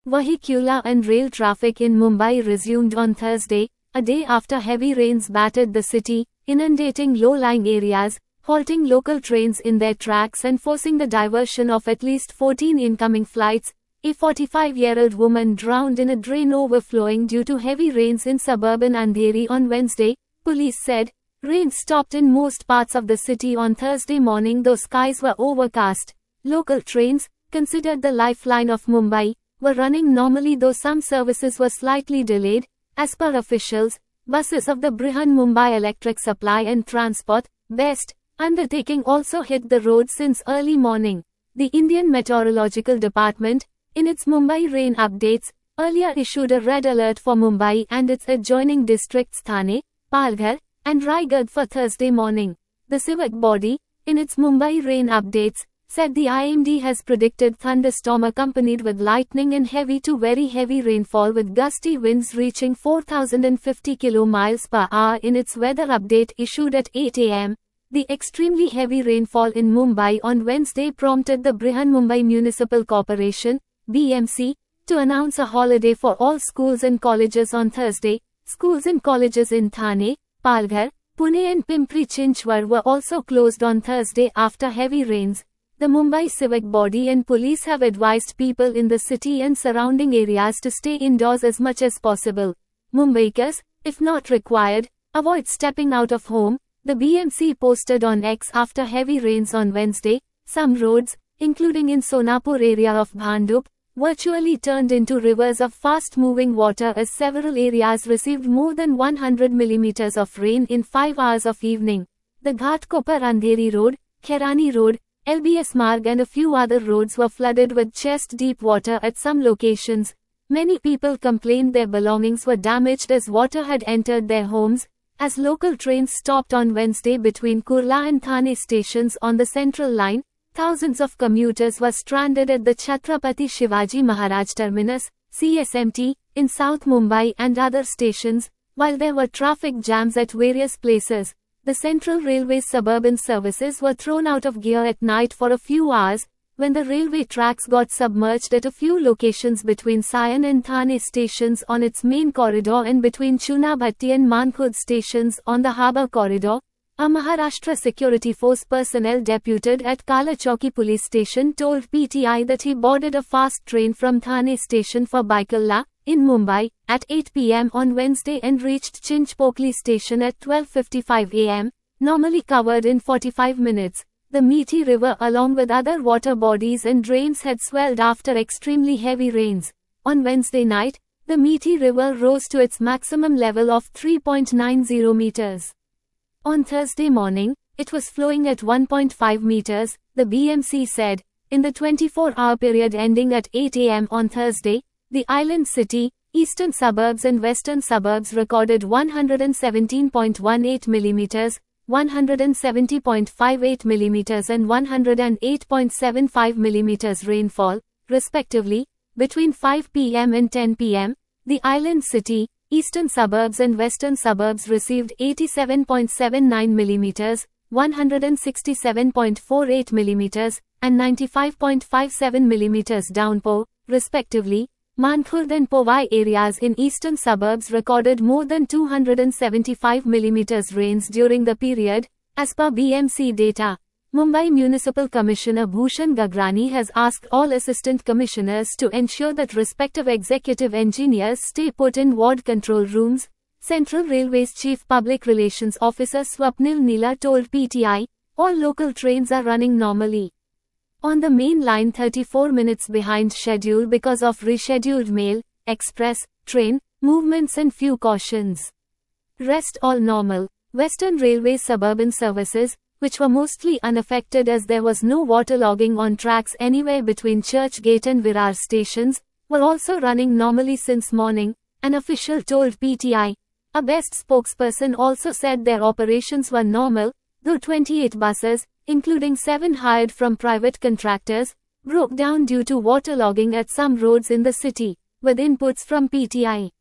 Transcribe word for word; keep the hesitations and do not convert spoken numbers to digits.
Vehicular and rail traffic in Mumbai resumed on Thursday, a day after heavy rains battered the city, inundating low-lying areas, halting local trains in their tracks and forcing the diversion of at least fourteen incoming flights. A forty-five-year-old woman drowned in a drain overflowing due to heavy rains in suburban Andheri on Wednesday, police said. Rain stopped in most parts of the city on Thursday morning though skies were overcast. Local trains, considered the lifeline of Mumbai, were running normally though some services were slightly delayed. As per officials, buses of the Brihan Mumbai Electric Supply and Transport, BEST, undertaking also hit the road since early morning. The Indian Meteorological Department, in its Mumbai rain updates, earlier issued a red alert for Mumbai and its adjoining districts Thane, Palghar, and Raigad for Thursday morning. The civic body, in its Mumbai rain updates, said the I M D has predicted thunderstorm accompanied with lightning and heavy to very heavy rainfall with gusty winds reaching four thousand fifty kilometers per hour in its weather update issued at eight A M The extremely heavy rainfall in Mumbai on Wednesday prompted the Brihan Mumbai Municipal Corporation, B M C, to announce a holiday for all schools and colleges on Thursday. Schools and colleges in Thane, Palghar, Pune and Pimpri Chinchwad were also closed on Thursday after heavy rains. The Mumbai civic body and police have advised people in the city and surrounding areas to stay indoors as much as possible. Mumbaikars, if not required, avoid stepping out of home, the B M C posted on X after heavy rains on Wednesday. Some roads, including in Sonapur area of Bhandup, virtually turned into rivers of fast-moving water as several areas received more than one hundred millimeters of rain in five hours of evening. The Ghatkopar Andheri Road, Khairani Road, L B S Marg and a few other roads were flooded with chest-deep water at some locations. Many people complained their belongings were damaged as water had entered their homes. As local trains stopped on Wednesday between Kurla and Thane stations on the Central Line, thousands of commuters were stranded at the Chhatrapati Shivaji Maharaj Terminus, C S M T, in South Mumbai and other stations, while there were traffic jams at various places. The Central Railway's suburban services were thrown out of gear at night for a few hours, when the railway tracks got submerged at a few locations between Sion and Thane stations on its main corridor and between Chunabhatti and Mankhurd stations on the harbour corridor. A Maharashtra Security Force personnel deputed at Kala Chowki police station told P T I that he boarded a fast train from Thane station for Baikalla, in Mumbai, at eight P M on Wednesday and reached Chinchpokli station at twelve fifty-five A M, normally covered in forty-five minutes. The Methi River along with other water bodies and drains had swelled after extremely heavy rains. On Wednesday night, the Methi River rose to its maximum level of three point nine zero meters. On Thursday morning, it was flowing at one point five meters, the B M C said. In the twenty-four hour period ending at eight A M on Thursday, the island city, eastern suburbs and western suburbs recorded one hundred seventeen point one eight millimeters, one hundred seventy point five eight millimeters and one hundred eight point seven five millimeters rainfall, respectively. Between five P M and ten P M, the island city, eastern suburbs and western suburbs received eighty-seven point seven nine millimeters, one hundred sixty-seven point four eight millimeters, and ninety-five point five seven millimeters downpour, respectively. Mankhurd and Powai areas in eastern suburbs recorded more than two hundred seventy-five millimeters rains during the period, as per B M C data. Mumbai Municipal Commissioner Bhushan Gagrani has asked all assistant commissioners to ensure that respective executive engineers stay put in ward control rooms. Central Railway's Chief Public Relations Officer Swapnil Neela told P T I, all local trains are running normally on the main line thirty-four minutes behind schedule because of rescheduled mail, express, train, movements and few cautions. Rest all normal. Western Railway's suburban services, which were mostly unaffected as there was no waterlogging on tracks anywhere between Churchgate and Virar stations, were also running normally since morning, an official told P T I. A BEST spokesperson also said their operations were normal, though twenty-eight buses, including seven hired from private contractors, broke down due to waterlogging at some roads in the city, with inputs from P T I.